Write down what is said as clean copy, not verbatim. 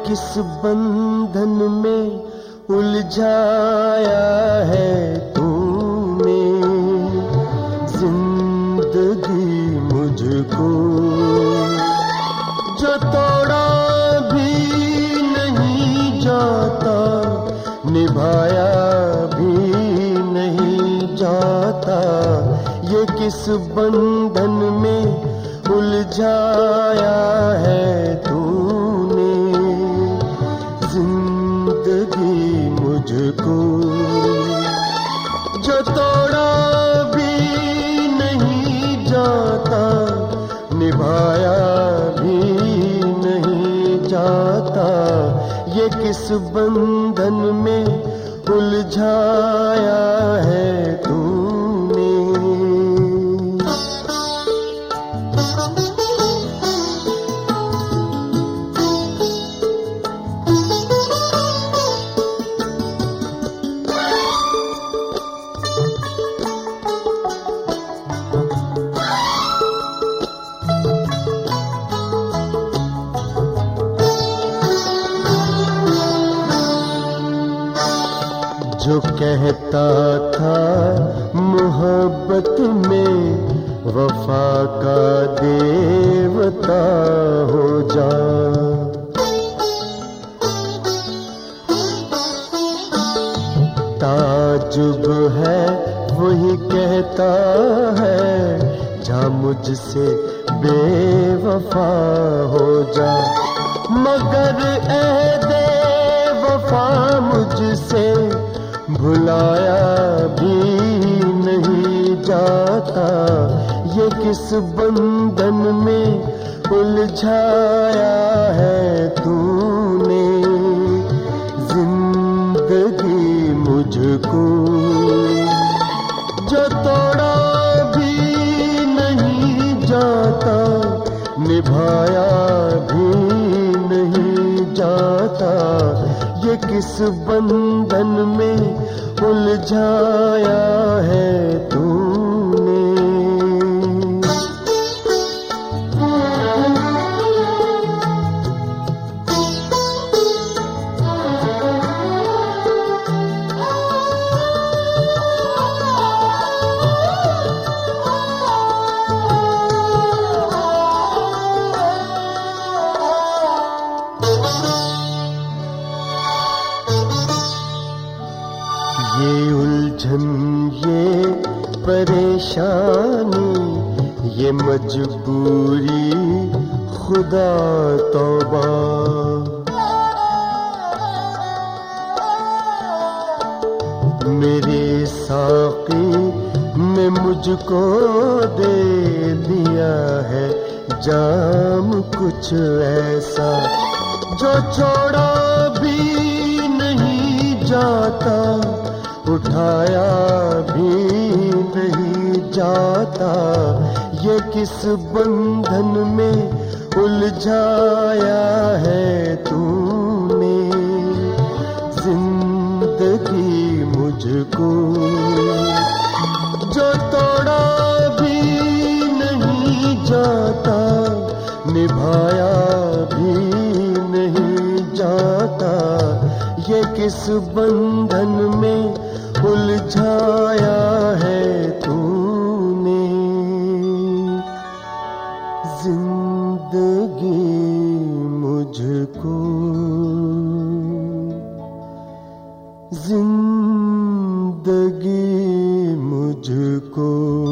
किस बंधन में उलझाया है तूने जिंदगी मुझको, जो तोड़ा भी नहीं जाता, निभाया भी नहीं जाता। ये किस बंधन में उलझाया है तूने जिंदगी मुझको, जो तोड़ा भी नहीं जाता, निभाया भी नहीं जाता। ये किस बंधन में उलझाया है तूने। जो कहता था मोहब्बत में वफा का देवता हो जा, ताजुब है वही कहता है जा मुझसे बेवफा हो जा। मगर ऐ वफा मुझसे भुलाया भी नहीं जाता। ये किस बंधन में उलझाया है तूने जिंदगी मुझको, जो तोड़ा भी नहीं जाता, निभाया भी नहीं जाता। ये किस बंधन में उलझाया है तूने। ये उलझन, ये परेशानी, ये मजबूरी, खुदा तौबा। मेरे साक़ी ने मुझको दे दिया है जाम कुछ ऐसा, जो छोड़ा भी नहीं जाता, उठाया भी नहीं जाता। ये किस बंधन में उलझाया है तूने जिंदगी मुझको, जो तोड़ा भी नहीं जाता, निभाया भी नहीं जाता। ये किस बंधन में उलझाया है तूने जिंदगी मुझको, जिंदगी मुझको।